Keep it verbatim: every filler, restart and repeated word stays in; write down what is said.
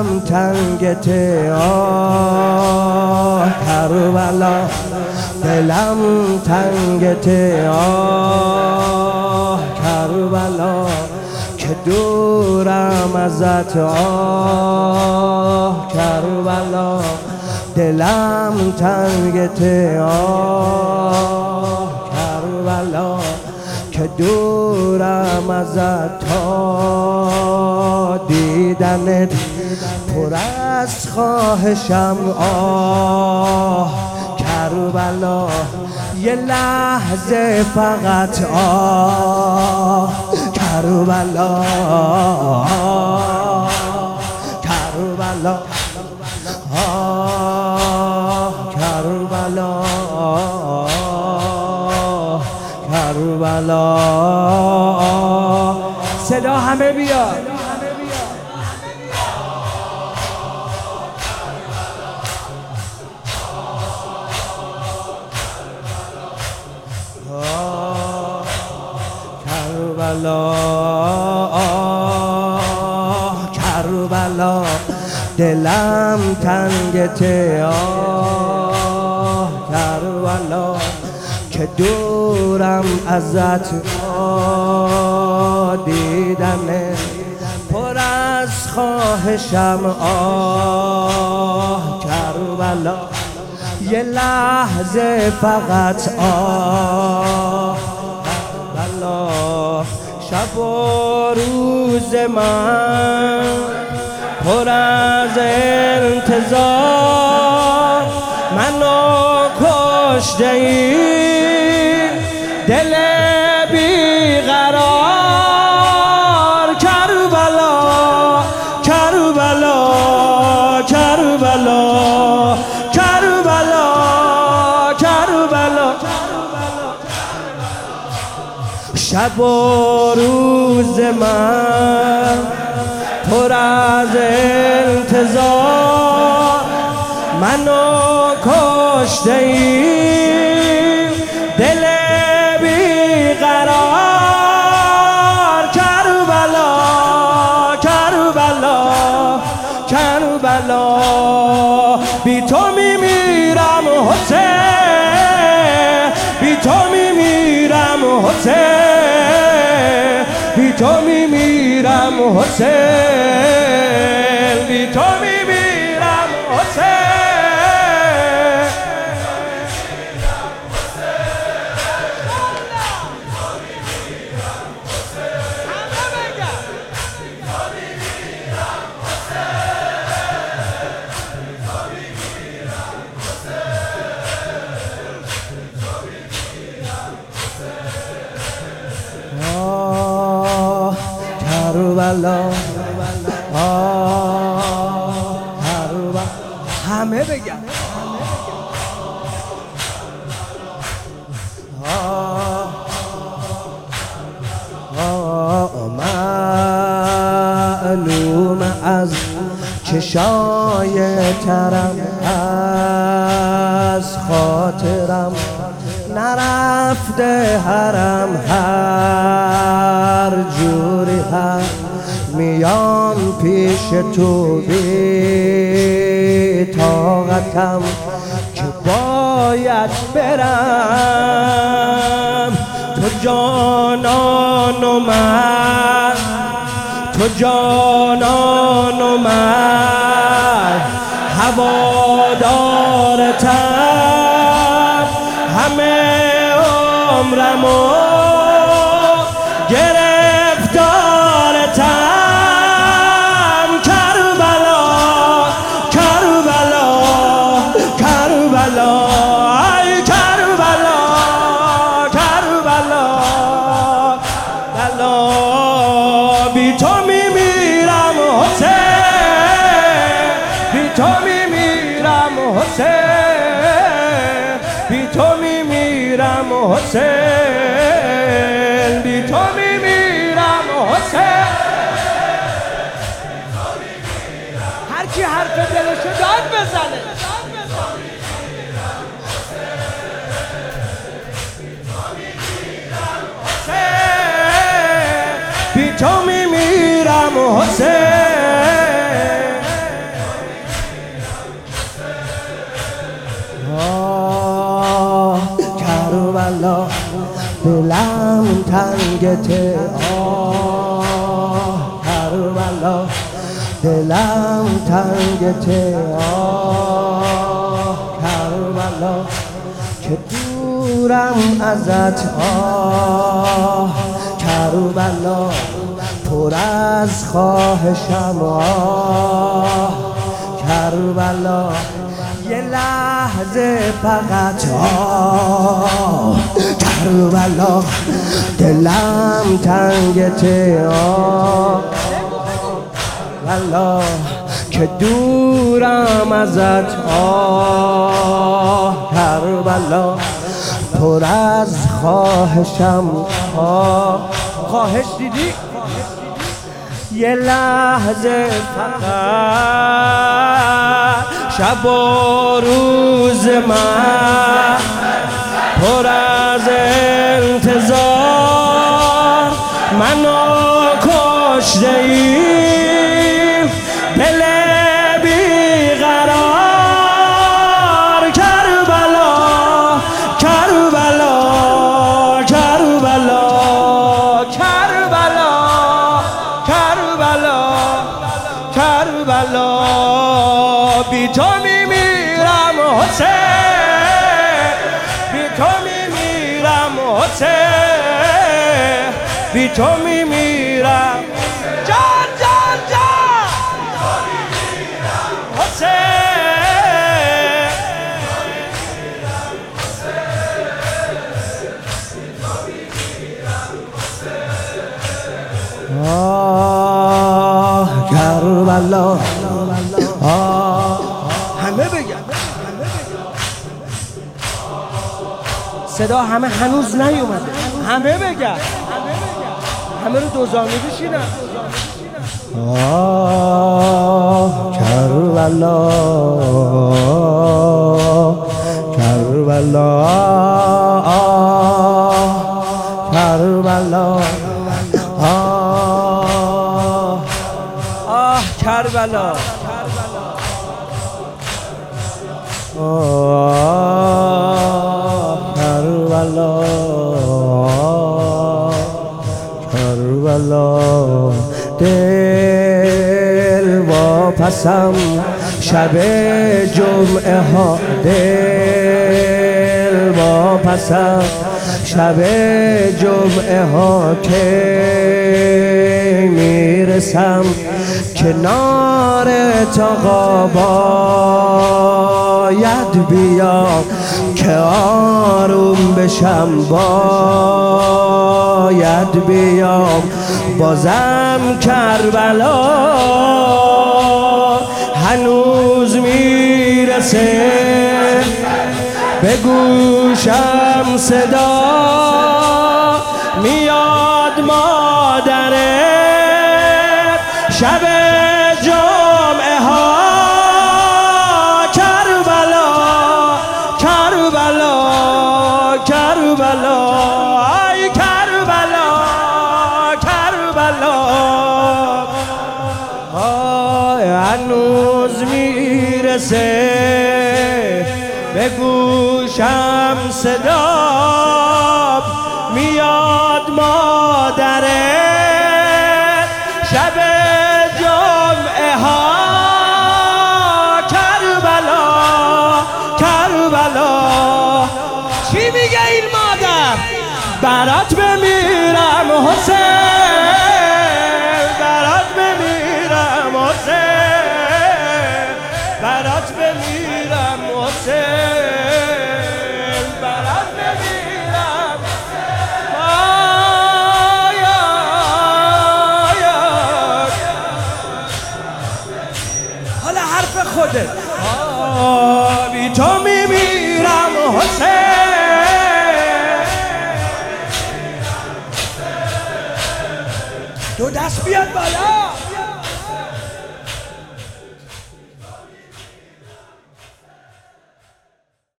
دلم تنگت آه کربلا، دلم تنگت آه کربلا، که دورم ازت آه کربلا، دلم تنگت آه کربلا، که دورم ازت تا دیدنت پر از خواهشم آه کربلا، یه لحظه فقط آه کربلا، کربلا آه کربلا، کربلا صدا همه بیاد. کربلا کربلا، دلم تنگت آه کربلا، که دورم ازت آه دیدنه پر از خواهشم آه کربلا، یه لحظه فقط آه کربلا، شب و روز من پر از انتظار، منو کشته این دل بیقرار کربلا، کربلا کربلا کربلا کربلا، شب و روز من پر از انتظار، منو کشته این دل بیقرار کربلا، کربلا کربلا، بی تو میمیرم حسین، بی تو میمیرم حسین، بی تو میمیرم حسین، بی تو میمیرم حسین. کربلا آه کربلا، همه بگن آه آه، معلوم از چشای ترم از خاطرم نرفته حرم، هر جوری هم میام پیش تو بی طاقتم که باید برم، تو جانان و من، تو جانان و من هوادارتم، همه عمرمو گرفتارتم کربلا، کربلا کربلا، ای کربلا کربلا، بلا بی تو میمیرم حسین، بی تو میمیرم حسین، بی تو میمیرم حسین، بی تو میمیرم حسین. هر کی حرف دلشو داد بزنه. بی تو میمیرم حسین، کربلا دلم تنگته آه کربلا دلم تنگته آه کربلا که دورم ازت آه کربلا پر از خواهشم آه کربلا یه لحظه فقط آه کربلا دلم تنگته آه کربلا که دورم ازت آه کربلا پر از خواهشم آه خواهش دیدی؟ یه لحظه فقط شب و روز من پر از انتظار منو کشته ای دل بیقرار کربلا کربلا کربلا کربلا کربلا کربلا بی تو میمیرم حسین بی تو میمیرم حسین بی تو میمیرم جان جان جان حسین آه کربلا آه همه بگن صدا همه هنوز نیومده همه بگن همه رو دوزانه بشینن آه کربلا کربلا آه کربلا آه آه کربلا آه کربلا کربلا دل واپسم شب جمعه ها دل واپسم شب جمعه ها که میرسم کنار تا باید بیام که آروم بشم باید بیام بازم کربلا هنوز میرسه به گوشم صدا میاد مادرت شب جمعه ها کربلا کربلا کربلا ای کربلا کربلا آی هنوز میرسه به گوشم صدا میاد مادرت شب جمعه ها کربلا کربلا چی میگه این مادر؟ برات بمیرم حسین برات بمیرم حسین برات بمیرم حسین برات بمیرم حالا حرف خودت بی تو میمیرم حسین دو دست بیاد بالا